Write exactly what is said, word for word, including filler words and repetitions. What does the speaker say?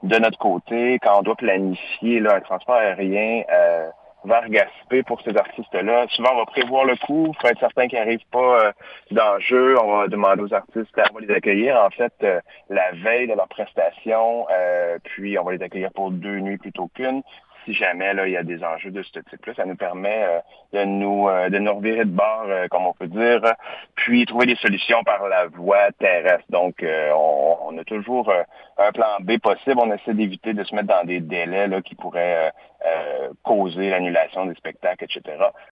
de notre côté, quand on doit planifier là, un transport aérien euh, vers Gaspé pour ces artistes-là, souvent on va prévoir le coup, faut être certain qu'ils n'arrivent pas euh, d'enjeu, on va demander aux artistes, on va les accueillir en fait euh, la veille de leur prestation, euh, puis on va les accueillir pour deux nuits plutôt qu'une. Si jamais là il y a des enjeux de ce type-là, ça nous permet euh, de nous euh, de nous revirer de bord, euh, comme on peut dire, puis trouver des solutions par la voie terrestre. Donc euh, on, on a toujours euh, un plan B possible. On essaie d'éviter de se mettre dans des délais là qui pourraient euh, euh, causer l'annulation des spectacles, et cetera.